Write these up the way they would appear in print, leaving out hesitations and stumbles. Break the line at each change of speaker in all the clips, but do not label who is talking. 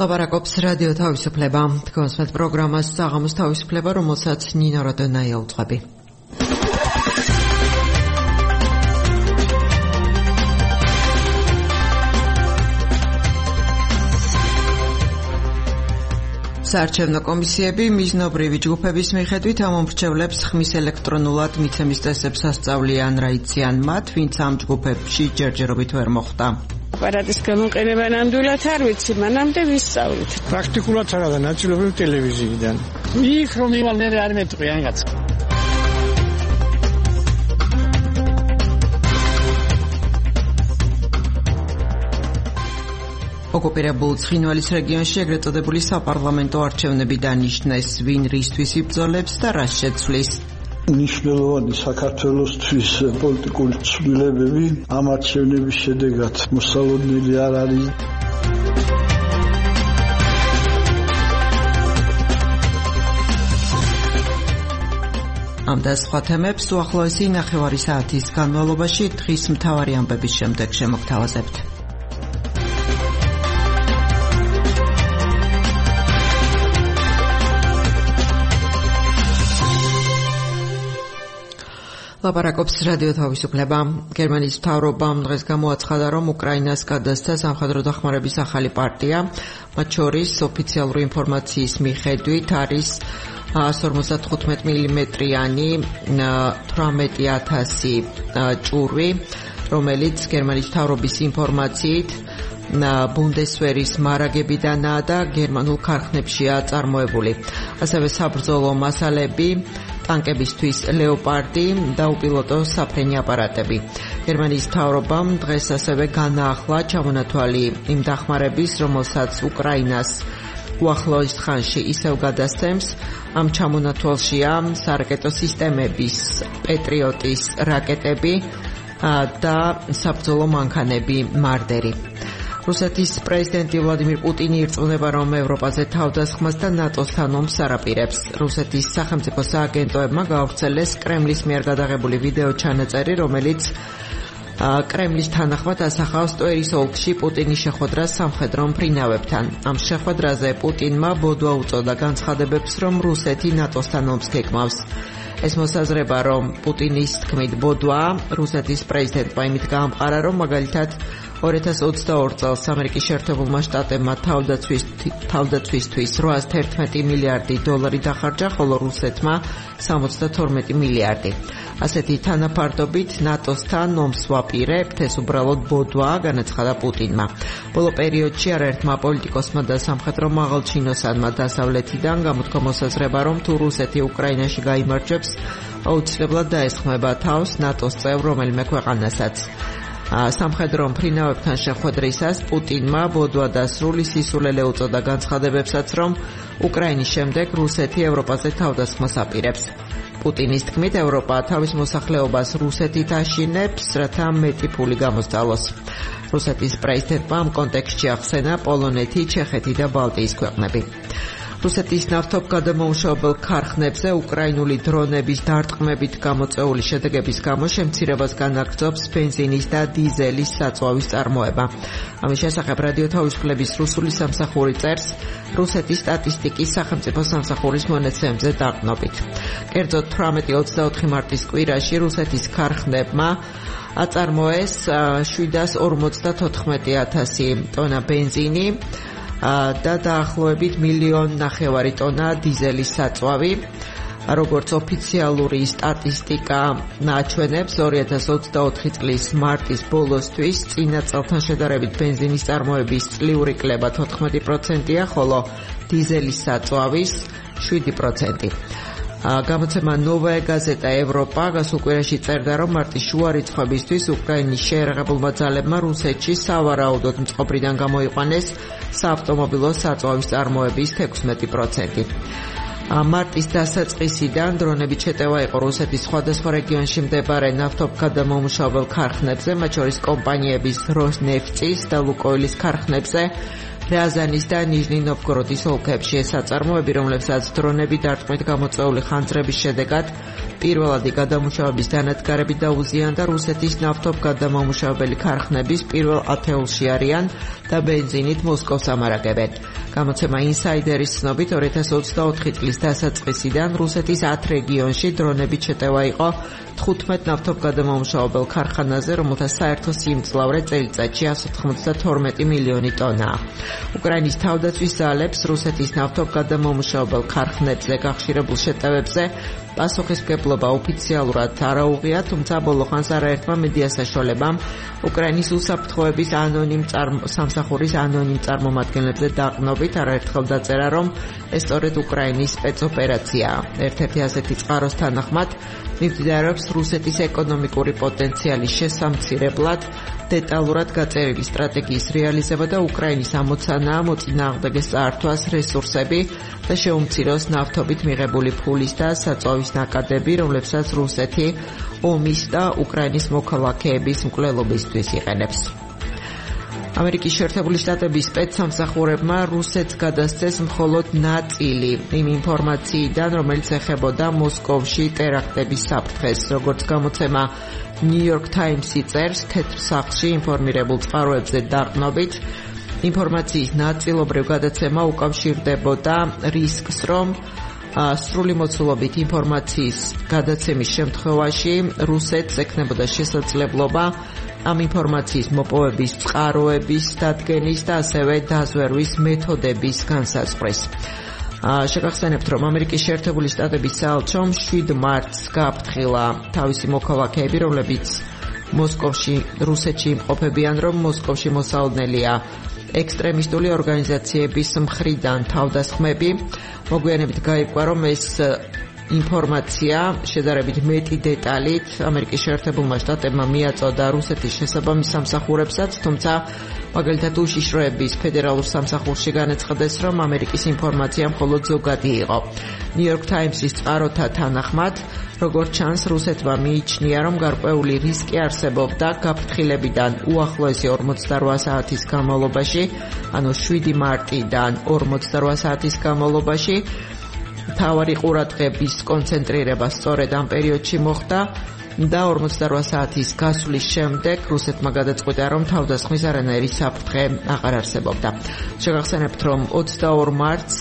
ლაპარაკობს რადიო თავისუფლება. თქვენს პროგრამას საღამოს თავისუფლება, რომელსაც ნინო როდონაია უძღვები. საარჩევნო კომისიები მიზნობრივი ჯგუფების მიხედვით ამომრჩევლებს ხმის ელექტრონულად მიცემის წესებს ასწავლიან რა იციან მათ, ვინც ამ ჯგუფებში ჯერჯერობით ვერ მოხვდა.
აპარატის გამოყენება ნამდვილად არ ვიცი, მანამდე ვისწავლით.
პრაქტიკულად არა და ნაწილობრივ ტელევიზიიდან. იქ რომ ივალ მე არ მეტყვი რაღაც.
ოკუპირებულ ცხინვალის რეგიონში ეგრეთ წოდებული საპარლამენტო არჩევნები დანიშნეს, ვინ რისთვის იბრძოლებს და რას შეცვლის.
ნიშნულოვანი საქართველოსთვის პოლიტიკური ცვლილებები ამ არჩევნების შედეგად მოსალოდნელი არ არის. ამ და სხვა თემებს უახლოესი ნახევარი საათის განმავლობაში დღის მთავარი ამბების შემდეგ შემოგთავაზებთ. ლაპარაკობს რადიო თავისუფლება. გერმანიის მთავრობამ დღეს გამოაცხადა, რომ უკრაინას გადასცა სამხედრო დახმარების ახალი პარტია, მათ შორის ოფიციალური ინფორმაციის მიხედვით არის 155 მმ-იანი 18,000 ჭურვი, რომელიც გერმანიის მთავრობის ინფორმაციით ბუნდესვერის მარაგებიდანაა და გერმანულ ქარხნებშია წარმოებული. ასევე საბრძოლო მასალები, ტანკებისთვის ლეოპარდი და უპილოტო საფრენი აპარატები. გერმანიის მთავრობამ დღეს ასევე განაახლა ჩამონათვალი იმ დახმარების, რომელსაც უკრაინას უახლოეს ხანში ისევ გადასცემს. ამ ჩამონათვალშია სარაკეტო სისტემების, პეტრიოტის რაკეტები და საბრძოლო მანქანები, მარდერი. რუსეთის პრეზიდენტი ვლადიმირ პუტინი ირწმუნება, რომ ევროპაზე თავდასხმას და ნატოსთან ომს არაპირებს. რუსეთის სახელმწიფო სააგენტოებმა გაავრცელეს კრემლის მიერ გადაღებული ვიდეო ჩანაწერი, რომელიც კრემლის თანახმად ასახავს ტვერის ოლქში პუტინის შეხვედრას სამხედრო მფრინავებთან. ამ შეხვედრაზე პუტინმა ბოდვა უწოდა განცხადებებს, რომ რუსეთი ნატოსთან ომს გეკმავს. ეს მოსაზრება, რომ პუტინის თქმით ბოდვაა, რუსეთის პრეზიდენტმა იმით გაამყარა, რომ მაგალითად 2022 წელს ამერიკის შეერთებულმა შტატებმა თავდაცვისთვის 811 მილიარდი დოლარი დახარჯა, ხოლო რუსეთმა 72 მილიარდი. ასეთი თანაფარდობით ნატოსთან ომს ვაპირებთ, ეს უბრალოდ ბოდვაა, განაცხადა პუტინმა. ბოლო პერიოდში არაერთმა პოლიტიკოსმა და სამხედრო მაღალჩინოსანმა დასავლეთიდან გამოთქვა მოსაზრება, რომ თუ რუსეთი უკრაინაში გაიმარჯვებს, აუცილებლად დაესხმება თავს ნატოს წევრ რომელიმე ქვეყანასაც. სამხედრო მფრინავებთან შეხვედრისას პუტინმა ბოდვა და სრული სისულელე უწოდა განცხადებებსაც, რომ უკრაინის შემდეგ რუსეთი ევროპაზე თავდასხმას აპირებს. პუტინის თქმით, ევროპა თავის მოსახლეობას რუსეთით აშინებს, რათა მეტი ფული გამოსწალოს. რუსეთის პრეზიდენტმა ამ კონტექსტში ახსენა პოლონეთი, ჩეხეთი და ბალტიის ქვეყნები. რუსეთის ნავთობგადამამუშავებელ ქარხნებზე უკრაინული დრონების დარტყმებით გამოწვეული შედეგების გამო შემცირებას განაგრძობს ბენზინის და დიზელის საწვავის წარმოება. ამის შესახებ რადიო თავისუფლების რუსული სამსახური წერს რუსეთის სტატისტიკის სახელმწიფო სამსახურის მონაცემებზე დაყრდნობით. კერძოდ 18-24 მარტის კვირაში რუსეთის ქარხნებმა აწარმოეს 754,000 ტონა ბენზინი და დაახლოებით 1,5 ტონა დიზელის საწვავი. როგორც ოფიციალური სტატისტიკა ნაჩვენებს, 2024 წლის მარტის ბოლოსთვის წინა წელთან შედარებით ბენზინის წარმოების წლიური კლება 14%-ია, ხოლო დიზელის საწვავის 7%. გამოცემა ნოვაია გაზეტა ევროპა გასულ კვირაში წერდა, რომ მარტის შუა რიცხვებისთვის უკრაინის შეერაღებულმა ძალებმა რუსეთში სავარაუდოდ მწყობრიდან გამოიყვანეს საავტომობილო საწვავის წარმოების 16%. მარტის დასაწყისიდან დრონებით შეტევა იყო რუსეთის სხვადასხვა რეგიონში მდებარე ნავთობგადამამუშავებელ ქარხნებზე, მათ შორის კომპანიების როსნეფტის და ლუკოილის ქარხნებზე, რაზანის და ნიჟნი-ნოვგოროდის ოლქებში. ეს აწარმოები, რომლებსაც დრონები დარტყმით გამოწვეული ხანძრების შედეგად
პირველადი გადამუშავების დანადგარებით დაუზიანდა რუსეთის ნავთობგადამამუშავებელი ქარხნების პირველ ათეულში არიან და ბენზინით მოსკოვს ამარაგებენ. გამოცემა ინსაიდერის ცნობით 2024 წლის დასაწყისიდან რუსეთის 10 რეგიონში დრონებით შეტევა იყო 15 ნავთობგადამამუშავებელ ქარხანაზე, რომელთა საერთო სიმძლავრე წელიწადში 192 მილიონი ტონაა. უკრაინის თავდაცვის ძალებს რუსეთის ნავთობგადამამუშავებელ ქარხნებზე გახშირებულ შეტევებზე პასუხისმგებლობა ოფიციალურად არ აუღია, თუმცა ბოლო ხანს არაერთმა მედია საშუალებამ უკრაინის უსაფრთხოების სამსახურის ანონიმ წარმომადგენლებზე დაყნობით არაერთხელ დაწერა, რომ ეს სწორედ უკრაინის სპეცოპერაციაა. ერთ-ერთი ასეთი წყაროს თანახმად მიმდინარეობს რუსეთის ეკონომიკური პოტენციალის შესამცირებლად დეტალურად გაწერილი სტრატეგიის რეალიზება და უკრაინის ამოცანაა მოწინააღმდეგეს წაართვას რესურსები და შეუმციროს ნავთობით მიღებული ფულის და საწვავის ნაკადები, რომლებსაც რუსეთი ომის და უკრაინის მოქალაქეების მკვლელობისთვის იყენებს. ამერიკის შეერთებული შტატების სპეცსამსახურებმა რუსეთს გადასცეს მხოლოდ ნაწილი იმ ინფორმაციიდან, რომელიც ეხებოდა მოსკოვში ტერაქტების საფრთხეს. როგორც გამოცემა New York Times-ი წერს, თეთრ სახლში ინფორმირებულ წყაროებზე დაყნობით ინფორმაციის ნაწილობრივ გადაცემა უკავშირდებოდა რისკს, რომ სრული მოცულობით ინფორმაციის გადაცემის შემთხვევაში რუსეთს ექნებოდა შესაძლებლობა ამ ინფორმაციის მოპოვების წყაროების დადგენის და ასევე დაზვერვის მეთოდების განსაზღვრის. შეგახსენებთ, რომ ამერიკის შეერთებული შტატების საელჩომ 7 მარტს გააფრთხილა თავისი მოქალაქეები, რომლებიც მოსკოვში, რუსეთში იმყოფებიან, რომ მოსკოვში მოსალოდნელია ექსტრემისტული ორგანიზაციების მხრიდან თავდასხმები. მოგვიანებით გაირკვა, რომ ეს ინფორმაცია შედარებით მეტი დეტალით ამერიკის შეერთებულმა შტატებმა მიაწოდა რუსეთის შესაბამის სამსახურებსაც, თუმცა მაგალითად უშიშროების ფედერალურ სამსახურში განაცხადეს, რომ ამერიკის ინფორმაცია მხოლოდ ზოგადი იყო. New York Times-ის წყაროთა თანახმად, როგორც ჩანს, რუსეთმა მიიჩნია, რომ გარკვეული რისკი არსებობდა გაფრთხილებიდან უახლოესი 48 საათის განმავლობაში, ანუ 7 მარტიდან 48 საათის განმავლობაში მთავარი ყურადღების კონცენტრირება სწორედ ამ პერიოდში მოხდა და 48 საათის გასვლის შემდეგ რუსეთმა გადაწყვიტა, რომ თავდასხმის არანაირი საფრთხე აღარ არსებობდა. შეგახსენებთ, რომ 22 მარტს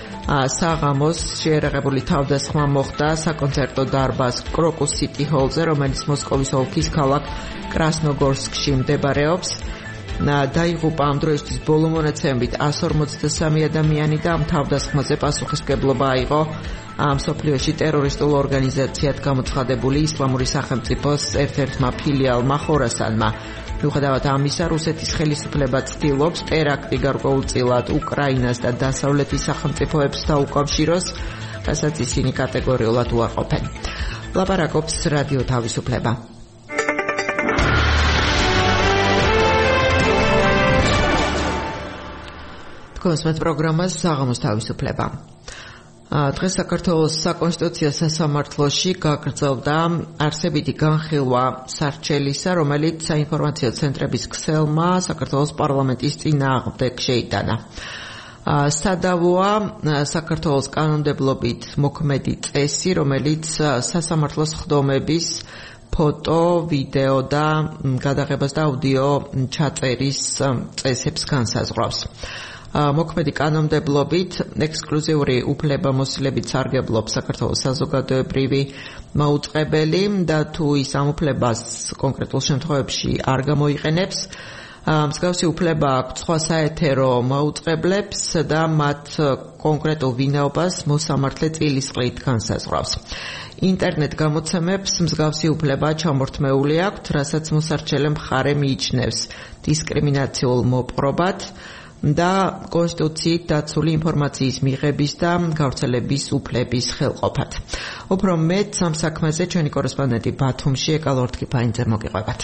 საღამოს შეერაღებული თავდასხმა მოხდა საკონცერტო დარბაზ კროკუს სიტი ჰოლზე, რომელიც მოსკოვის ოლქის ქალაქ კრასნოგორსკში მდებარეობს. დაიღუპა ამ დროისთვის ბოლო მონაცემებით 153 ადამიანი და ამ თავდასხმაზე პასუხისმგებლობა აიღო მსოფლიოში ტერორისტულ ორგანიზაციად გამოცხადებული ისლამური სახელმწიფოს ერთ-ერთმა ფილიალმა ხორასანმა. მიუხედავად ამისა, რუსეთის ხელისუფლება ცდილობს ტერაქტი გარკვეულწილად უკრაინას და დასავლეთის სახელმწიფოებს დაუკავშიროს, რასაც ისინი კატეგორიულად უარყოფენ. ლაპარაკობს რადიო თავისუფლება. კონსმეთ პროგრამას საღამოს თავისუფლება. დღეს საქართველოს საკონსტიტუციო სასამართლოში გაგრძელდა არსებითი განხილვა სარჩელისა, რომელიც საინფორმაციო ცენტრების ქსელმა საქართველოს პარლამენტის წინააღმდეგ შეიტანა. სადავოა საქართველოს კანონმდებლობით მოქმედი წესი, რომელიც სასამართლოს ხდომების ფოტო, ვიდეო და გადაღებას და აუდიო ჩაწერის წესებს განსაზღვრავს. მოქმედი კანონმდებლობით ექსკლუზიური უფლებამოსილებით სარგებლობს საქართველოს საზოგადოებრივი მაუწყებელი და თუ ის ამ უფლებას კონკრეტულ შემთხვევებში არ გამოიყენებს, მსგავსი უფლება აქვს სხვა საეთერო მაუწყებლებს და მათ კონკრეტულ ვინაობას მოსამართლე წილისყრით განსაზღვრავს. ინტერნეტ გამოცემებს მსგავსი უფლება ჩამორთმეული აქვთ, რასაც მოსარჩელე მხარე მიიჩნევს დისკრიმინაციულ მოპყრობად და კონსტიტუციით დაცული ინფორმაციის მიღების და გავრცელების უფლების ხელყოფად. უფრო მეტ ამ საქმეზე ჩვენი კორესპონდენტი ბათუმში ეკალ ორთქიფაინძე მოგიყვებათ.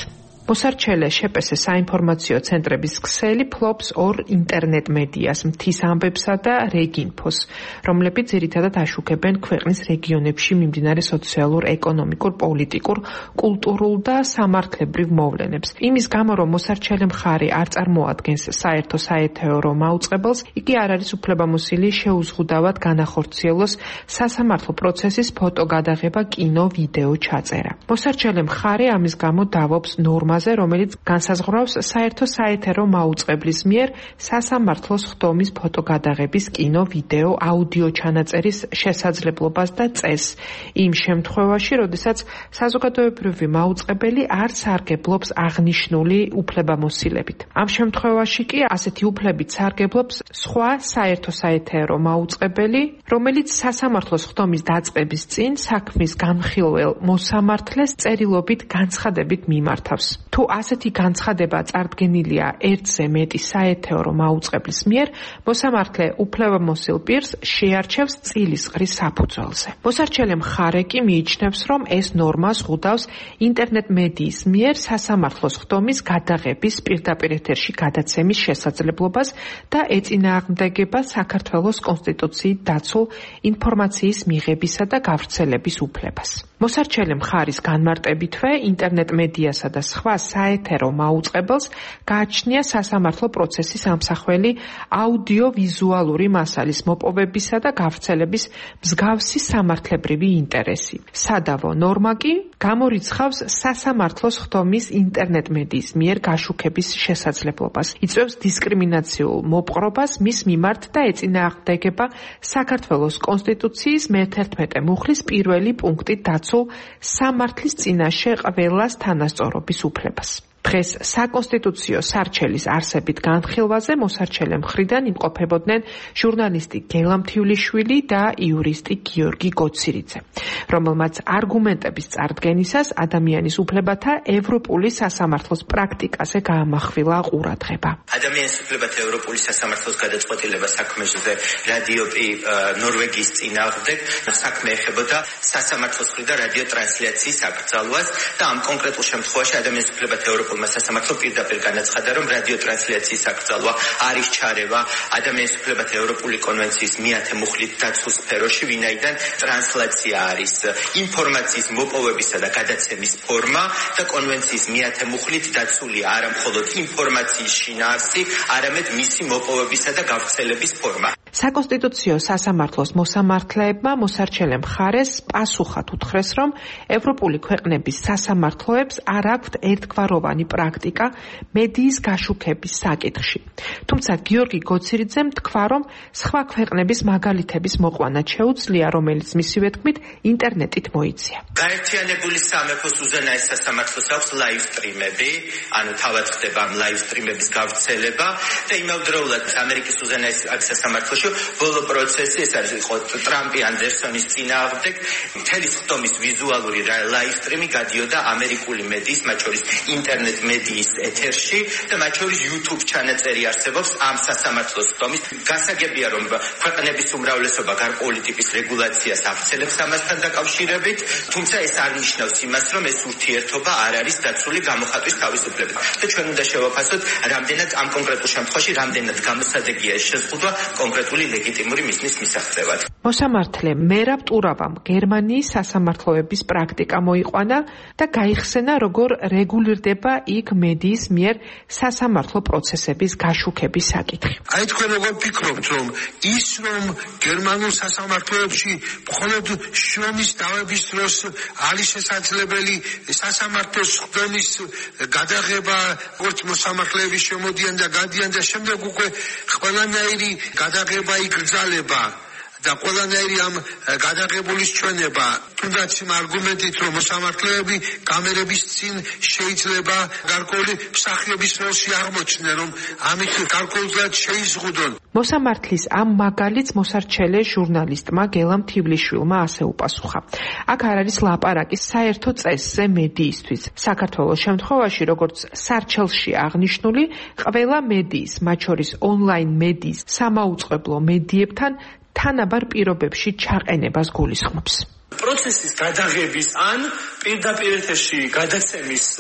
მოსარჩელე შეპესე საინფორმაციო ცენტრების ქსელი ფლობს ორ ინტერნეტ მედიას, მთის ამბებსა და რეგინფოს, რომლებიც ძირითადად აშუქებენ ქვეყნის რეგიონებში მიმდინარე სოციალურ, ეკონომიკურ, პოლიტიკურ, კულტურულ და სამართლებრივ მოვლენებს. იმის გამო, რომ მოსარჩელე მხარე არ წარმოადგენს საერთო საეთერო მაუწყებელს, იგი არ არის უფლებამოსილი შეუზღუდავად განახორციელოს სასამართლო პროცესის ფოტო გადაღება, კინო, ვიდეო ჩაწერა. მოსარჩელე მხარე ამის გამო დავობს ნორმაზე, რომელიც განსაზღვრავს საერთო საეთერო მაუწყებლის მიერ სასამართლოს ხდომის ფოტო გადაღების, კინო, ვიდეო, აუდიო ჩანაწერის შესაძლებლობას და წესს იმ შემთხვევაში, როდესაც საზოგადოებრივი მაუწყებელი არ სარგებლობს აღნიშნული უფლებამოსილებით. ამ შემთხვევაში კი ასეთი უფლებით სარგებლობს სხვა საერთო საეთერო მაუწყებელი, რომელიც სასამართლოს ხდომის დაწყების წინ საქმის განხილველ მოსამართლეს წერილობით განცხადებით მიმართავს. თუ ასეთი განცხადება წარდგენილია ერთზე მეტი საეთერო მაუწყებლის მიერ, მოსამართლე უფლებამოსილ პირს შეარჩევს წილისყრის საფუძველზე. მოსარჩელე მხარე კი მიიჩნევს, რომ ეს ნორმა ზღუდავს ინტერნეტ მედიის მიერ სასამართლოს ხდომის გადაღების, პირდაპირ ეთერში გადაცემის შესაძლებლობას და ეწინააღმდეგება საქართველოს კონსტიტუციით დაცულ ინფორმაციის მიღებისა და გავრცელების უფლებას. მოსარჩელე მხარის განმარტებითვე ინტერნეტ მედიასა და სხვა საეთერო მაუწყებელს გააჩნია სასამართლო პროცესის ამსახველი აუდიო-ვიზუალური მასალის მოპოვებისა და გავრცელების მსგავსი სამართლებრივი ინტერესი. სადავო ნორმა კი გამორიცხავს სასამართლოს ხდომის ინტერნეტ მედიის მიერ გაშუქების შესაძლებლობას, იწვევს დისკრიმინაციულ მოპყრობას მის მიმართ და ეწინააღმდეგება საქართველოს კონსტიტუციის მე-11 მუხლის 1 პუნქტით დაცულ სამართლის წინაშე ყველას თანასწორობის უფლებას. დღეს საკონსტიტუციო სარჩელის არსებით განხილვაზე მოსარჩელე მხრიდან იმყოფებოდნენ ჟურნალისტი გელა მთივლიშვილი და იურისტი გიორგი გოცირიძე, რომელმაც არგუმენტების წარდგენისას ადამიანის უფლებათა ევროპული სასამართლოს პრაქტიკაზე გაამახვილა ყურადღება.
ადამიანის უფლებათა ევროპული სასამართლოს გადაწყვეტილება საქმეზე რადიოპი ნორვეგიის წინააღმდეგ საქმე ეხებოდა სასამართლოს მხრიდან რადიო ტრანსლაციის აკრძალვას და ამ კონკრეტულ შემთხვევაში ადამიანის უფლებათა ევროპულმა სასამართლომ პირდაპირ განაცხადა, რომ რადიო ტრანსლაციის აკრძალვა არის ჩარევა ადამიანის უფლებათა ევროპული კონვენციის მე-10 მუხლით დაცულ სფეროში, ვინაიდან ტრანსლაცია არის ინფორმაციის მოპოვებისა და გადაცემის ფორმა და კონვენციის მე-10 მუხლით დაცულია არა მხოლოდ ინფორმაციის შინაარსი, არამედ მისი მოპოვებისა და გავრცელების ფორმა.
საკონსტიტუციო სასამართლოს მოსამართლეებმა მოსარჩელე მხარეს პასუხად უთხრეს, რომ ევროპული ქვეყნების სასამართლოებს არ აქვთ ერთგვაროვანი პრაქტიკა მედიის გაშუქების საკითხში. თუმცა გიორგი გოცირიძემ თქვა, რომ სხვა ქვეყნების მაგალითების მოყვანა შეუძლია, რომელიც მისივე თქმით ინტერნეტით მოიცია.
გაერთიანებული სამეფოს უზენაეს სასამართლოს აქვს ლაივ სტრიმები, ანუ თავად ხდება ამ ლაივ სტრიმების გავრცელება და იმავდროულად ამერიკის უზენაეს სასამართლოში ბოლო პროცესი ეს არის იყო ტრამპი ანდერსონის წინააღმდეგ, მთელი ხდომის ვიზუალური ლაივ სტრიმი გადიოდა ამერიკული მედიის, მათ შორის ინტერნეტ მედიის ეთერში და მათ შორის YouTube ჩანაწერი არსებობს ამ სასამართლოს ხდომის. გასაგებია, რომ ქვეყნების უმრავლესობა გარკვეული ტიპის რეგულაციას ახცელებს ამასთან დაკავშირებით, თუმცა ეს არ ნიშნავს იმას, რომ ეს ურთიერთობა არ არის დაცული გამოხატვის თავისუფლებით. და ჩვენ უნდა შევაფასოთ, რამდენად ამ კონკრეტულ შემთხვევაში რამდენად გამოსადეგია ეს შეზღუდვა კონკრეტული ლეგიტიმური მიზნის მისაღწევად.
მოსამართლე მერაბ ტურავამ გერმანიის სასამართლოების პრაქტიკა მოიყვანა და გაიხსენა, როგორ რეგულირდება იქ მედიის მიერ სასამართლო პროცესების გაშუქების საკითხი.
აი თქვენ როგორ ფიქრობთ, რომ ის რომ გერმანულ სასამართლოებში მხოლოდ შრომის დავების დროს არის შესაძლებელი სასამართლოს ხდომის გადაღება, როგორც მოსამართლეების შემოდიან და გადიან და შემდეგ უკვე ყველანაირი გადაღება იგრძალება და ყველანაირი ამ გადაღებულის ჩვენება, თუნდაც იმ არგუმენტით, რომ მოსამართლეები კამერების წინ შეიძლება გარკვეული მსახიობის როლში აღმოჩნდნენ, რომ ამით გარკვეულად შეიზღუდონ.
მოსამართლის ამ მაგალითს მოსარჩელე ჟურნალისტმა გელა მთივლიშვილმა ასე უპასუხა. აქ არ არის ლაპარაკი საერთო წესზე მედიისთვის. საქართველოს შემთხვევაში, როგორც სარჩელში აღნიშნული, ყველა მედიის, მათ შორის ონლაინ მედიის სამაუწყებლო მედიებთან თანაბარ პირობებში ჩაყენებას გულისხმობს.
პროცესის გადაღების ან პირდაპირ ეთერში გადაცემის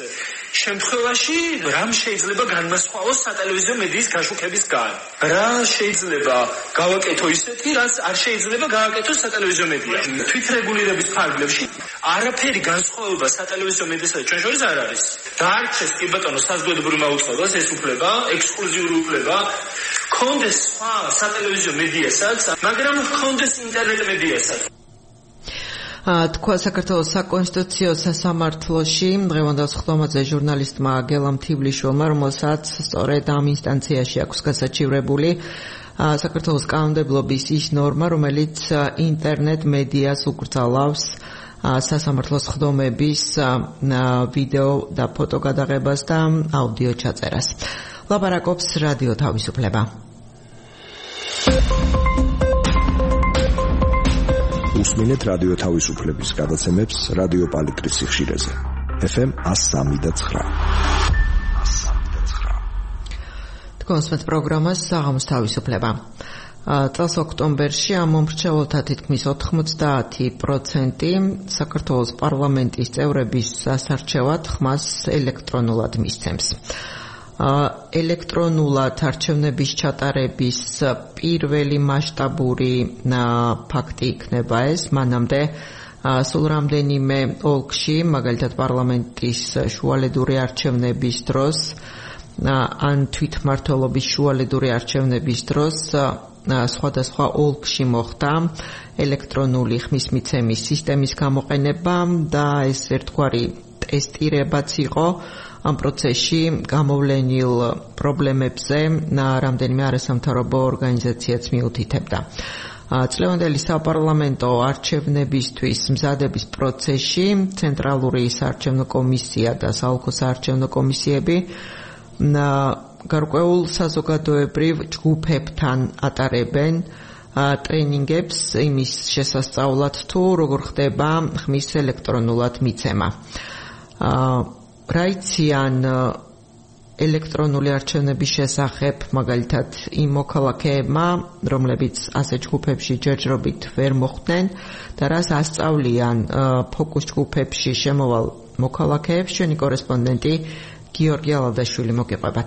შემთხვევაში რამ შეიძლება განმასხვავოს სატელევიზიო მედიის გაშუქებისგან? რა შეიძლება გავაკეთო ისეთი, რაც არ შეიძლება გავაკეთოს სატელევიზიო მედიაში? თვითრეგულირების ფარგლებში არაფერი განსხვავება სატელევიზიო მედიასა და ჩვენ შორის არ არის. დაარჩეს კი ბატონო საზოგადოებრივ მაუწყებლობას ეს უფლება, ექსკლუზიური უფლება, კონდეს სხვა სატელევიზიო მედიასაც, მაგრამ კონდეს ინტერნეტ მედიასაც.
თქვა საქართველოს საკონსტიტუციო სასამართლოში დღევანდელ სხდომაზე ჟურნალისტმა გელამ თიბლიშვილმა, რომელსაც სწორედ ამ ინსტანციაში აქვს გასაჩივრებული საქართველოს კანონმდებლობის ის ნორმა, რომელიც ინტერნეტ მედიას უკრძალავს სასამართლოს სხდომების ვიდეო და ფოტო გადაღებას და აუდიო ჩაწერას. ლაპარაკობს რადიო თავისუფლება.
უსმინეთ რადიო თავისუფლების გადაცემებს რადიო პალიტრის სიხშირეზე. FM 103.9.
თქვენს პროგრამას საღამოს თავისუფლება. წელს ოქტომბერში ამ მომრჩეველთა თითქმის 90% საქართველოს პარლამენტის წევრების სასარჩევად ხმას ელექტრონულად მისცემს. ელექტრონულად არჩევნების ჩატარების პირველი მასშტაბური ფაქტი იქნება ეს. მანამდე სულ რამდენიმე ოლქში, მაგალითად პარლამენტის შუალედური არჩევნების დროს ან თვითმმართველობის შუალედური არჩევნების დროს სხვადასხვა ოლქში მოხდა ელექტრონული ხმის მიცემის სისტემის გამოყენება და ეს ერთგვარი ტესტირებაც იყო ამ პროცესში გამოვლენილ პრობლემებზე რამდენიმე არასამთავრობო ორგანიზაციაც მიუთითებდა. წლევანდელი საპარლამენტო არჩევნებისთვის მზადების პროცესში ცენტრალური საარჩევნო კომისია და საოლქო საარჩევნო კომისიები გარკვეულ საზოგადოებრივ ჯგუფებთან ატარებენ ტრენინგებს იმის შესასწავლად თუ როგორ ხდება ხმის ელექტრონულად მიცემა. რა იციან ელექტრონული არჩევნების შესახებ მაგალითად იმ მოქალაქეებმა, რომლებიც ასე ჯგუფებში ჯერჯერობით ვერ მოხვდნენ და რას ასწავლიან ფოკუს ჯგუფებში შემოვალ მოქალაქეებს, ჩვენი კორესპონდენტი გიორგი ალადაშვილი მოგიყვებათ.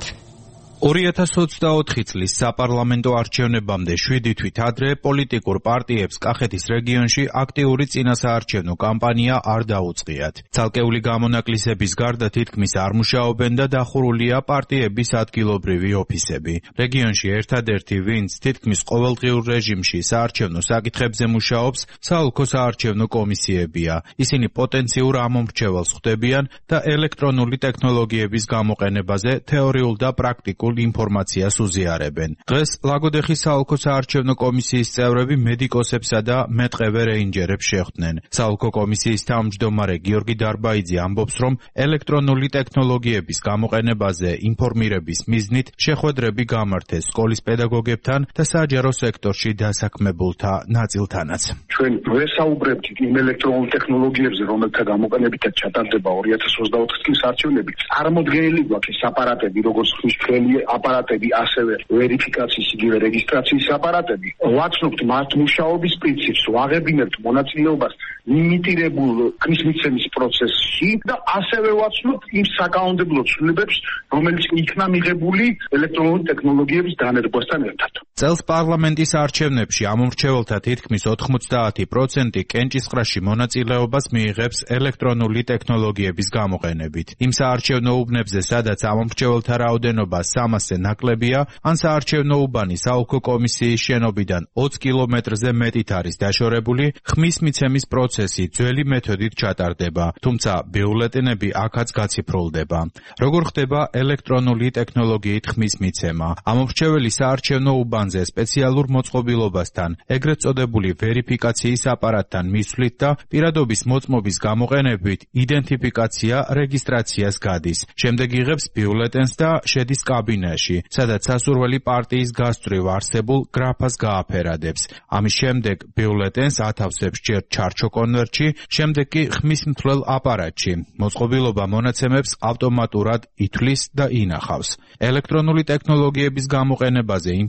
2024 წლის საპარლამენტო არჩევნებამდე 7 თვით ადრე პოლიტიკურ პარტიებს კახეთის რეგიონში აქტიური წინასაარჩევნო კამპანია არ დაუწყიათ. ცალკეული გამონაკლისების გარდა თითქმის არ მუშაობენ და დახურულია პარტიების ადგილობრივი ოფისები. რეგიონში ერთადერთი, ვინც თითქმის ყოველდღიურ რეჟიმში საარჩევნო საკითხებზე მუშაობს, საოლქო საარჩევნო კომისიებია. ისინი პოტენციურ ამომრჩეველს ხვდებიან და ელექტრონული ტექნოლოგიების გამოყენებაზე თეორიულ და პრაქტიკულ ინფორმაციას უზიარებენ. დღეს ლაგოდეხის საოლქო საარჩევნო კომისიის წევრები მედიკოსებსა და მეტყევე რეინჯერებს შეხვდნენ. საოლქო კომისიის თავმჯდომარე გიორგი დარბაიძე ამბობს, რომ ელექტრონული ტექნოლოგიების გამოყენებაზე ინფორმირების მიზნით შეხვედრები გამართეს სკოლის პედაგოგებთან და საჯარო სექტორში დასაქმებულთა ნაწილთანაც.
ჩვენ ვერ საუბრებთ იმ ელექტრონულ ტექნოლოგიებზე, რომელთა გამოყენებითაც ჩატარდება 2024 წლის არჩევნები. წარმოდგენილი გვაქვს აპარატები, როგორც ხმისჩხრელი აპარატები, ასევე ვერიფიკაციის, იგივე რეგისტრაციის აპარატები. ვაცნობთ მათ მუშაობის პრინციპს, ვაღებინებთ მონაწილეობას იმიტირებულ ხმის მიცემის პროცესში და ასევე ვაცნობთ იმ საკანონმდებლო ცვლილებებს, რომელიც იქნა მიღებული ელექტრონული ტექნოლოგიების დანერგვასთან ერთად.
წელს პარლამენტის არჩევნებში ამომრჩეველთა თითქმის 90% კენჭისყრაში მონაწილეობას მიიღებს ელექტრონული ტექნოლოგიების გამოყენებით. იმ საარჩევნო უბნებზე, სადაც ამომრჩეველთა რაოდენობა 300-ზე ნაკლებია, ან საარჩევნო უბანი საოლქო კომისიის შენობიდან 20 კილომეტრზე მეტით არის დაშორებული, ხმის მიცემის პროცესი ძველი მეთოდით ჩატარდება, თუმცა ბიულეტენები აქაც გაციფრულდება. როგორ ხდება ელექტრონული ტექნოლოგიით ხმის მიცემა? ამომრჩეველი საარჩევნო უბანზე სპეციალურ მოწყობილობასთან, ეგრეთ წოდებული ვერიფიკაციის აპარატთან მისვლით და პირადობის მოწმობის გამოყენებით იდენტიფიკაცია რეგისტრაციას გადის. შემდეგ იღებს ბიულეტენს და შედის კაბინაში, სადაც სასურველი პარტიის გასწვრივ არსებულ გრაფას გააფერადებს. ამის შემდეგ ბიულეტენს ათავსებს ჯერ ჩარჩო კონვერტში, შემდეგ კი ხმის მთლელ აპარატში. მოწყობილობა მონაცემებს ავტომატურად ითვლის და ინახავს. ელექტრონული ტექნოლოგიების გამოყენებაზე ინფორმირება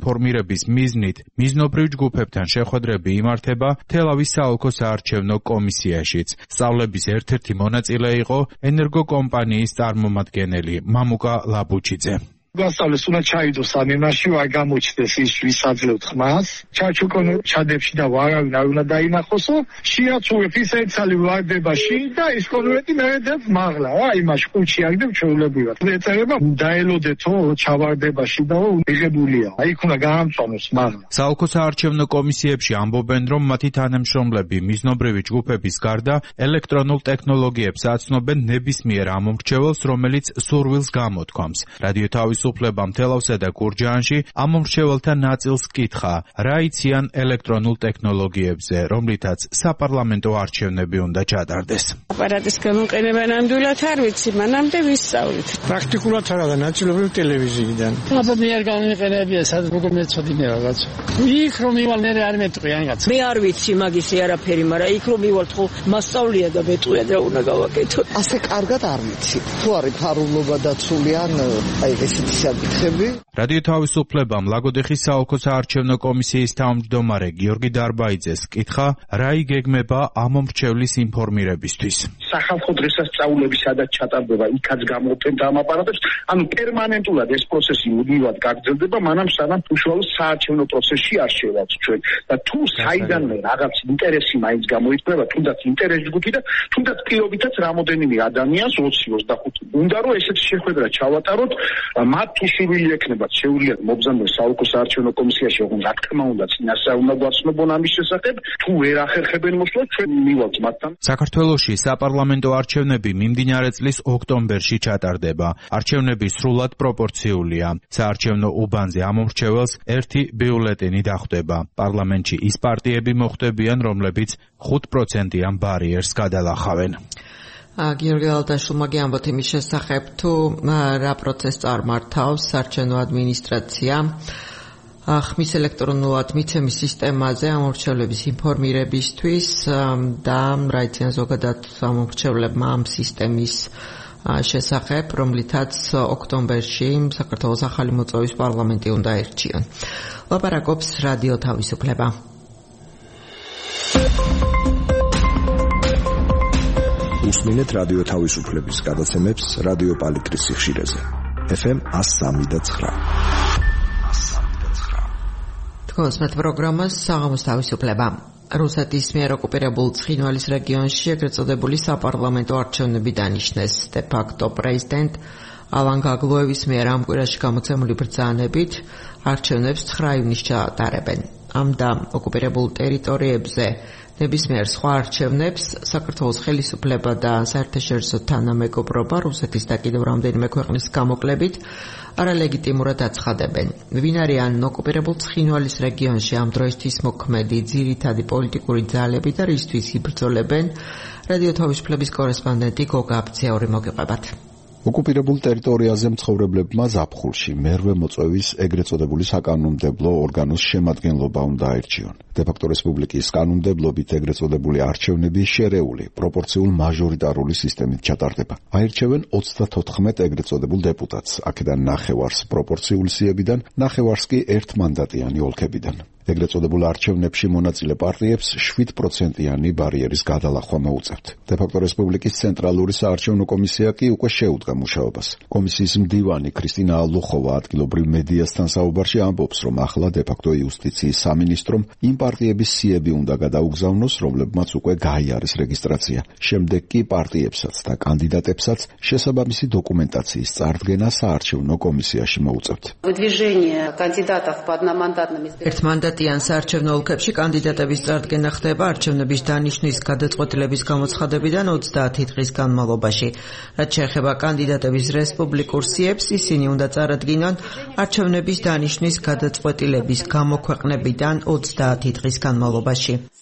განხილვის მიზნით მიზნობრივ ჯგუფებთან შეხვედრები იმართება თელავის საოლქო საარჩევნო კომისიაშიც. სწავლების ერთ-ერთი მონაწილე იყო ენერგოკომპანიის წარმომადგენელი მამუკა ლაბუჩიძე.
გასწავლეს უნდა ჩაიდოს ამ იმაში, არ გამოჩნდეს ის ვისაძლევთ ხმას. ჩაჩუკონ ჩადებში და ვარავინ არ უნდა დაინახოსო. შეაცურებ ის ეცალი ვარდებაში და ის კონვერტი მერედებ მაღლა. რა იმაში ყუჩი აგდებ ჩვეულებრივად. ეწერება დაელოდეთო ჩავარდებაში და მიღებულია. იქ უნდა გაამწვანოს მაღლა.
საოლქო საარჩევნო კომისიებში ამბობენ, რომ მათი თანამშრომლები მიზნობრივი ჯგუფების გარდა ელექტრონულ ტექნოლოგიებს აცნობენ ნებისმიერ ამომრჩეველს, რომელიც სურვილს გამოთქვამს. რადიო თავისუფლებამ თელავსა და გურჯაანში ამომრჩეველთა ნაწილს კითხა, რა იციან ელექტრონულ ტექნოლოგიებზე, რომლითაც საპარლამენტო არჩევნები უნდა ჩატარდეს.
აპარატის გამოყენება ნამდვილად არ ვიცი, მანამდე ვისწავლით.
პრაქტიკულად არა და ნაწილობრივ ტელევიზიიდან. აბა მე არ გამიყენებია, სადაც როგორ მეცოდინე რაღაც. იქ რომ მივალ მე არ მეტყვი რაღაც.
მე არ ვიცი მაგისი არაფერი, მაგრამ იქ რომ მივალ ხო მასწავლია და მეტყვია და უნდა გავაკეთო.
ასე კარგად არ ვიცი. თუ არის ფარულობა დაცული ან აი ესეთი საკითხები.
რადიო თავისუფლებამ ლაგოდეხის საოლქო საარჩევნო კომისიის თავმჯდომარე გიორგი დარბაიძეს კითხა, რა იგეგმება ამომრჩევლის ინფორმირებისთვის.
სახალხო დღესასწაულები სადაც ჩატარდება, იქაც გამოვთენთ ამ აპარატებს, ანუ პერმანენტულად ეს პროცესი მუდმივად გაგრძელდება, მანამ სანამ უშუალო საარჩევნო პროცესში არ შევდივართ ჩვენ. და თუ საიდანვე რაღაც ინტერესი მაინც გამოიწვება, თუნდაც ინტერეს ჯგუფი და თუნდაც პირობითაც რამოდენიმე ადამიანს 20-25 უნდა რომ ესეთი შეხვედრა ჩავატაროთ, მათ თუ სურვილი ექნებათ შეუძლიათ მობრძანდეს საოლქო საარჩევნო კომისიაში, ოღონდ რა თქმა უნდა წინასწარ უნდა გვაცნობონ ამის შესახებ, თუ ვერ ახერხებენ მოსვლა, ჩვენ მივალთ მათთან.
საქართველოში საპარლამენტო არჩევნები მიმდინარე წლის ოქტომბერში ჩატარდება. არჩევნები სრულად პროპორციულია. საარჩევნო უბანზე ამომრჩეველს ერთი ბიულეტენი დახვდება. პარლამენტში ის პარტიები მოხვდებიან, რომლებიც 5%-იან ბარიერს გადალახავენ.
გიორგი ალდაშულმა გიამბოთ იმის შესახებ, თუ რა პროცესს წარმართავს საარჩევნო ადმინისტრაცია ხმის ელექტრონულად მიცემის სისტემაზე ამომრჩევლების ინფორმირებისთვის და რა იციან ზოგადად ამომრჩევლებმა ამ სისტემის შესახებ, რომლითაც ოქტომბერში საქართველოს ახალი მოწვევის პარლამენტი უნდა ერჩიონ. ლაპარაკობს რადიო თავისუფლება.
უსმინეთ რადიო თავისუფლების გადაცემებს რადიო პალიტრის სიხშირეზე. FM 103.9.
თქვენს პროგრამას საღამოს თავისუფლება. რუსეთის მიერ ოკუპირებულ ცხინვალის რეგიონში ეგრეთ წოდებული საპარლამენტო არჩევნები დანიშნეს. დე ფაქტო პრეზიდენტ ალან გაგლოევის მიერ ამ კვირაში გამოცემული ბრძანებით არჩევნებს 9 ივნისს ჩაატარებენ. ამ და ოკუპირებულ ტერიტორიებზე ნებისმიერ სხვა არჩევნებს საქართველოს ხელისუფლება და საერთაშორისო თანამეგობრობა რუსეთის და კიდევ რამდენიმე ქვეყნის გამოკლებით არალეგიტიმურად აცხადებენ. ვინ არიან ოკუპირებულ ცხინვალის რეგიონში ამ დროისთვის მოქმედი ძირითადი პოლიტიკური ძალები და რისთვის იბრძოლებენ? რადიო თავისუფლების კორესპონდენტი გოგა აფციური მოგიყვებათ.
ოკუპირებულ ტერიტორიაზე მცხოვრებლებმა ზაფხულში მერვე მოწვევის ეგრეთ წოდებული საკანონმდებლო ორგანოს შემადგენლობა უნდა აირჩიონ. დე-ფაქტო რესპუბლიკის კანონმდებლობით ეგრეთ წოდებული არჩევნები შერეული, პროპორციულ მაჟორიტარული სისტემით ჩატარდება. აირჩევენ 34 ეგრეთ წოდებულ დეპუტატს, აქედან ნახევარს პროპორციული სიებიდან, ნახევარს კი ერთმანდატიანი ოლქებიდან. ეგრეთ წოდებულ არჩევნებში მონაწილე პარტიებს 7%-იანი ბარიერის გადალახვა მოუწევთ. დე-ფაქტო რესპუბლიკის ცენტრალური საარჩევნო კომისია კი უკვე შეუდგა მუშაობას. კომისიის მდივანი ქრისტინა ალუხოვა ადგილობრივ მედიასთან საუბარში ამბობს, რომ ახლა დე-ფაქტო იუსტიციის სამინისტრომ იმ პარტიების სიები უნდა გადაუგზავნოს, რომლებმაც უკვე გაიარეს რეგისტრაცია. შემდეგ კი პარტიებსაც და კანდიდატებსაც შესაბამისი დოკუმენტაციის წარდგენა საარჩევნო კომისიაში მოუწევთ.
ერთმანდატიან საარჩევნო ოლქებში კანდიდატების წარდგენა ხდება არჩევნების დანიშნვის გადაწყვეტილების გამოცხადებიდან 30 დღის განმავლობაში. რაც შეეხება კანდიდატების რესპუბლიკურ სიებს, ისინი უნდა წარადგინონ არჩევნების დანიშნვის გადაწყვეტილების გამოქვეყნებიდან 30 დღის განმავლობაში.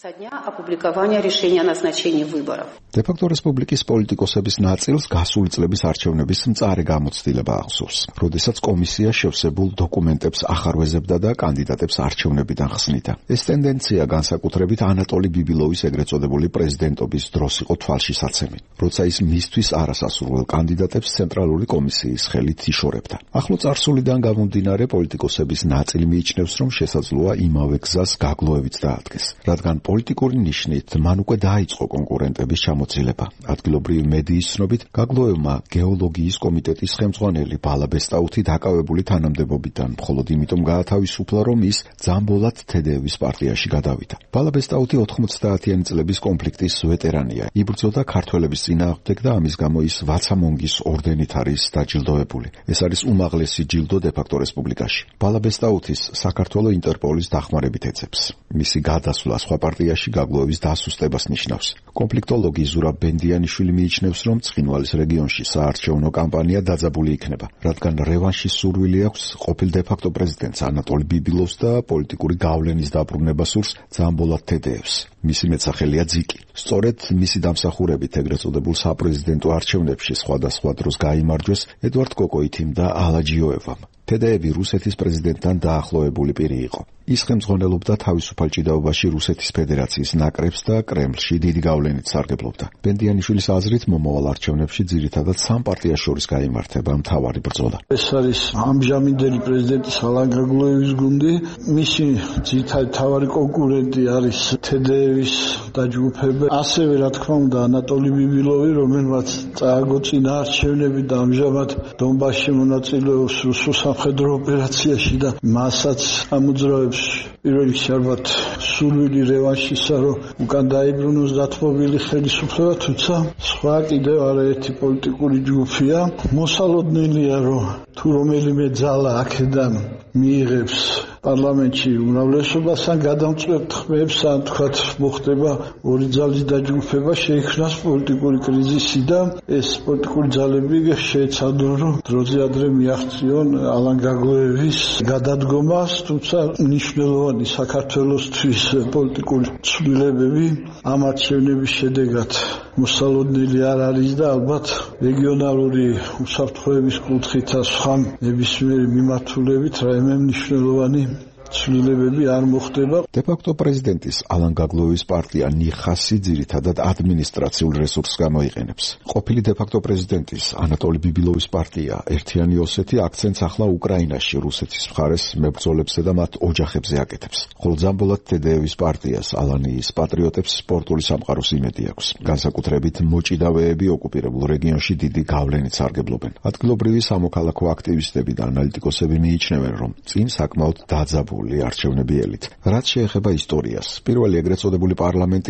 Со дня опубликования решения о назначении выборов.
De-facto რესპუბლიკის პოლიტიკოსების ნაწილს გასული წლების არჩევნების მწარე გამოცდილება ახსოვს, როდესაც კომისია შევსებულ დოკუმენტებს ახარვეზებდა და კანდიდატებს არჩევნებიდან ხსნიდა. ეს ტენდენცია განსაკუთრებით ანატოლი ბიბილოვის ეგრეთ წოდებული პრეზიდენტობის დროს იყო თვალშისაცემი, როცა ის მისთვის არასასურველ კანდიდატებს ცენტრალური კომისიის ხელით იშორებდა. ახლო წარსულიდან გამომდინარე პოლიტიკოსების ნაწილი მიიჩნევს, რომ შესაძლოა იმავე გზას გაგლოევით დაადგეს, რადგან პოლიტიკური ნიშნით მან უკვე დაიწყო კონკურენტების ჩამოცილება. ადგილობრივი მედიის ცნობით, გაგლოევმა გეოლოგიის კომიტეტის ხელმძღვანელი ბალა ბესტაუთი დაკავებული თანამდებობიდან მხოლოდ იმიტომ გაათავისუფლა, რომ ის ძამბოლად თედეევის პარტიაში გადავიდა. ბალა ბესტაუთი 90-იანი წლების კონფლიქტის ვეტერანია. იბრძოდა ქართველების წინააღმდეგ და ამის გამო ის ვაცამონგის ორდენით არის დაჯილდოებული. ეს არის უმაღლესი ჯილდო de-facto რესპუბლიკაში. ბალა ბესტაუთის საქართველოს ინტერპოლის დახმარებით ეძებს. მისი გადასვლა სხვა პარტიაში გაგლოევის დასუსტებას ნიშნავს. კონფლიქტოლოგი ზურაბ ბენდიანიშვილი მიიჩნევს, რომ ცხინვალის რეგიონში საარჩევნო კამპანია დაძაბული იქნება, რადგან რევანშის სურვილი აქვს ყოფილ de-facto პრეზიდენტს ანატოლი ბიბილოვს და პოლიტიკური გავლენის დაბრუნება სურს ძამბოლად თედეევს. მისი მეცახელია ძიკი. სწორედ მისი დამსახურებით ეგრეთ წოდებულ საპრეზიდენტო არჩევნებში სხვადასხვა დროს გაიმარჯვეს ედვარდ კოკოითიმ და ალაჯიოევამ. თედეევი რუსეთის პრეზიდენტთან დაახლოებული პირი იყო. ის ხელმძღვანელობდა თავისუფალ ჭიდაობაში რუსეთის ფედერაციის ნაკრებს და კრემლში დიდი გავლენით სარგებლობდა. ბენდიანიშვილის აზრით, მომავალ არჩევნებში ძირითადად სამ პარტიას შორის გაიმართება მთავარი ბრძოლა.
ეს არის ამჟამინდელი პრეზიდენტის ალან გაგლოევის გუნდი. მისი ძირითადი მთავარი კონკურენტი არის თედეევის დაჯგუფება. ასევე, რა თქმა უნდა, ანატოლი ბიბილოვი, რომელმაც წააგო წინა არჩევნები და ამჟამად დონბასში მონაწილეობს რუსულ სამხედრო ოპერაციაში და მასაც ამოძრავებს პირველ რიგში ალბათ სურვილი რევანშისა, რომ უკან დაიბრუნოს დათმობილი ხელისუფლება, თუმცა სხვა კიდევ არაერთი პოლიტიკური ჯგუფია. მოსალოდნელია, რომ თუ რომელიმე ძალა აქედან მიიღებს პარლამენტში უმრავლესობას, ან გადამწყვეტ ხმებს, ან თქვათ მოხდება ორი ძალის დაჯგუფება, შეიქმნას პოლიტიკური კრიზისი და ეს პოლიტიკური ძალები შეეცადონ, რომ დროზე ადრე მიაღწიონ ალან გაგლოევის გადადგომას, თუმცა მნიშვნელოვანი საქართველოსთვის პოლიტიკური ცვლილებები ამ არჩევნების შედეგად მოსალოდნელი არ არის და ალბათ რეგიონალური უსაფრთხოების კუთხით სხვა ნებისმიერი მიმართულებით რაიმე მნიშვნელოვანი ცვლილებები არ მოხდება.
De-facto პრეზიდენტის ალან გაგლოევის პარტია ნიხასი ძირითადად ადმინისტრაციულ რესურსს გამოიყენებს. ყოფილი de-facto პრეზიდენტის ანატოლი ბიბილოვის პარტია ერთიანი ოსეთი აქცენტს ახლა უკრაინაში რუსეთის მხარეს მებრძოლებსა და მათ ოჯახებზე აკეთებს. ხოლო ძამბოლად თედეევის პარტიას ალანის პატრიოტებს სპორტული სამყაროს იმედი აქვს. განსაკუთრებით მოჭიდავეები ოკუპირებულ რეგიონში დიდი გავლენით სარგებლობენ. ადგილობრივი სამოქალაქო აქტივისტები და ანალიტიკოსები მიიჩნევენ, რომ წინ საკმაოდ დაძაბული არჩევნები ელით. რაც შეეხება ისტორიას, პირველი ეგრეთ წოდებული პარლამენტი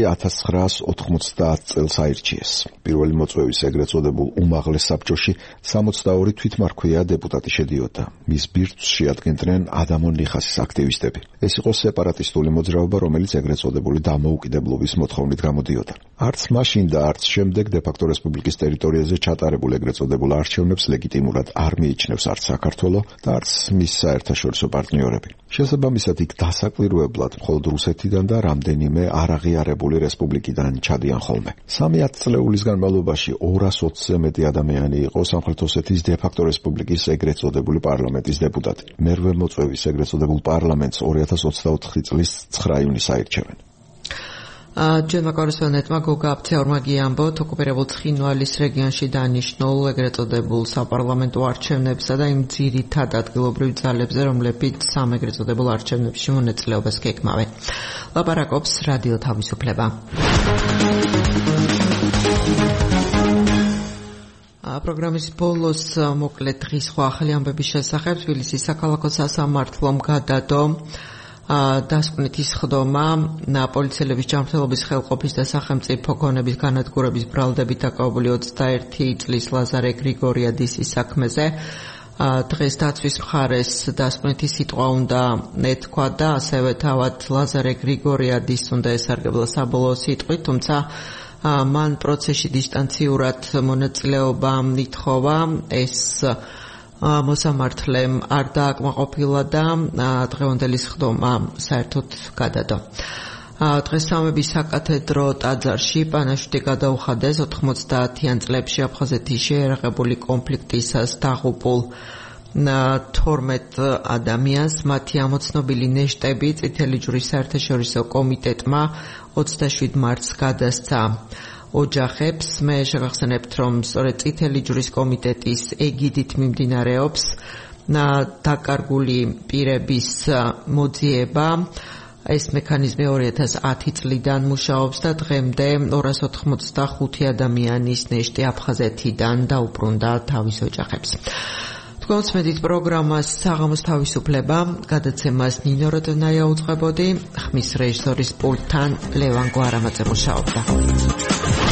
1990 წელს აირჩიეს. პირველი მოწვევის ეგრეთ წოდებულ უმაღლეს საბჭოში 62 თვითმარქვია დეპუტატი შედიოდა. მის ბირთვს შეადგენდნენ ადამონ ნიხასის აქტივისტები. ეს იყო სეპარატისტული მოძრაობა, რომელიც ეგრეთ წოდებული დამოუკიდებლობის მოთხოვნით გამოდიოდა. არც მაშინ და არც შემდეგ de-facto რესპუბლიკის ტერიტორიაზე ჩატარებულ ეგრეთ წოდებულ არჩევნებს ლეგიტიმურად არ მიიჩნევს არც საქართველოს და არც მის საერთაშორისო პარტნიორები. შესაბამისად, იქ დასაკვირვებლად მხოლოდ რუსეთიდან და რამდენიმე არაღიარებული რესპუბლიკიდან ჩადიან ხოლმე. 3 ათწლეულის განმავლობაში 220-ზე მეტი ადამიანი იყო სამხრეთ ოსეთის de-facto რესპუბლიკის ეგრეთ წოდებული პარლამენტის დეპუტატი. მერვე მოწვევის ეგრეთ წოდებულ პარლამენტს 2024 წლის 9 ივნისს აირჩევენ.
ჯემა კორესპონდენტმა გოგა აფცეორმა გიამბოთ ოკუპირებულ ცხინვალის რეგიონში დანიშნულ ეგრეთ წოდებულ საპარლამენტო არჩევნებსა და იმ ძირითად ადგილობრივ ძალებზე, რომლებიც სამ ეგრეთ წოდებულ არჩევნებში მონაწილეობას გეკმავენ. ლაპარაკობს რადიო თავისუფლება. პროგრამის ბოლოს მოკლედ დღის სხვა ახალი ამბების შესახებ თბილისის საქალაქო სასამართლომ გადადო დასკვნითი სხდომა პოლიციელების ჯანმრთელობის ხელყოფის და სახელმწიფო გონების განადგურების ბრალდებით დაკავებული 21 წლის ლაზარე გრიგორიადისის საქმეზე. დღეს დაცვის მხარეს დასკვნითი სიტყვა უნდა ეთქვა და ასევე თავად ლაზარე გრიგორიადის უნდა ესარგებლა საბოლოო სიტყვით, თუმცა მან პროცესში დისტანციურად მონაწილეობა ითხოვა. ეს მოსამართლემ არ დააკმაყოფილა და დღევანდელი სხდომა საერთოდ გადადო. დღეს სამების საკათედრო ტაძარში პანაშვიდი გადაუხადეს 90-იან წლებში აფხაზეთის შეერაღებული კონფლიქტისას დაღუპულ 12 ადამიანს. მათი ამოცნობილი ნეშტები წითელი ჯვრის საერთაშორისო კომიტეტმა 27 მარტს გადასცა ოჯახებს. მე შეგახსენებთ, რომ სწორედ წითელი ჯვრის კომიტეტის ეგიდით მიმდინარეობს დაკარგული პირების მოძიება. ეს მექანიზმი 2010 წლიდან მუშაობს და დღემდე 285 ადამიანის ნეშტი აფხაზეთიდან დაუბრუნდა თავის ოჯახებს. თქვენს მედით პროგრამას საღამოს თავისუფლება გადაცემას ნინო როდონაია უწყებოდი, ხმის რეჟისორის პულტთან ლევან გვარამაძე მუშაობდა.